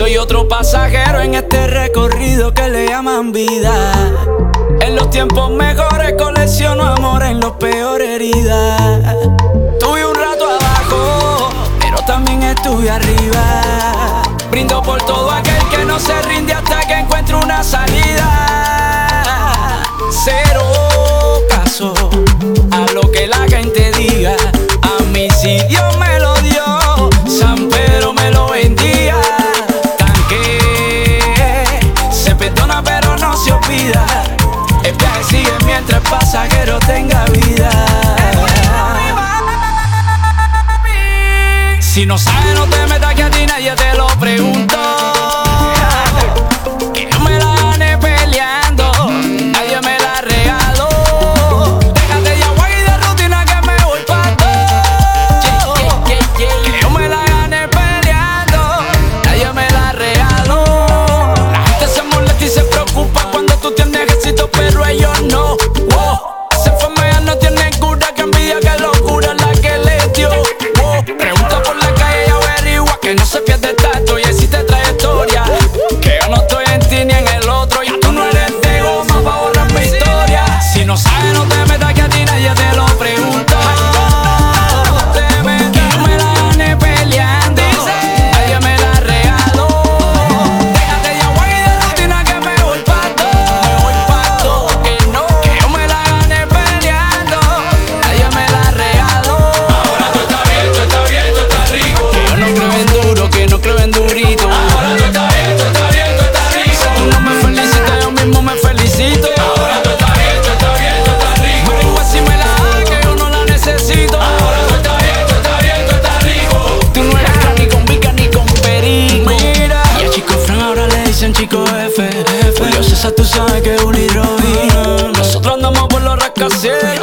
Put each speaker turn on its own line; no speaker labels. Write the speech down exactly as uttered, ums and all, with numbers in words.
soy otro pasajero en este recorrido que le llaman vida. En los tiempos mejores colecciono amor, en los peores heridas. Estuve un rato abajo, pero también estuve arriba. Brindo por todo aquel que no se rinde hasta que encuentre una salida. Cero caso a lo que la gente diga. A mí si Dios me lo dio, San Pedro me lo bendiga. Tanque se perdona pero no se olvida. El viaje sigue mientras el pasajero tenga vida. Si no sabes, no te metas, que a ti nadie te lo preguntó. Que yo me la gané peleando, nadie me la regaló. Déjate ya guay de rutina que me voy pa' todo. Que yo me la gané peleando, nadie me la regaló. La gente se molesta y se preocupa cuando tú tienes éxito, pero ellos no. Wow. Esa enfermedad no tiene cura, que envidia, que locura la que le dio. Wow. Pregunta por la calle y averigua que no se pierde tanto y existe trayectoria. Que yo no estoy en ti ni en el otro, y tú no eres de goma pa' borrar mi historia. Si no sabes, no te metas, que a ti nadie te lo pregunta. No te metas, que yo me la gané peleando, nadie me la regaló. Déjate ya guay de rutina que me voy pa' todo. Me voy pa' todo, que no, que yo me la gané peleando, nadie me la regaló.
Ahora tú estás bien, tú estás bien, tú estás rico.
Que yo no creo en duro, que no creo en durito.
Ahora tú estás bien, tú estás bien, tú estás rico.
Tú no me felicitas, yo mismo me felicito.
Ahora tú estás bien, tú estás bien, tú estás rico.
Averigua si me la da, que yo no la necesito.
Ahora tú estás bien, tú estás bien, tú estás rico.
Tú no eres crack ni con Vica ni con perico. Mira, y a Chico Fran ahora le dicen Chico F. Julio César, tú sabes que es un Robin. Nosotros andamos por los rascacielos.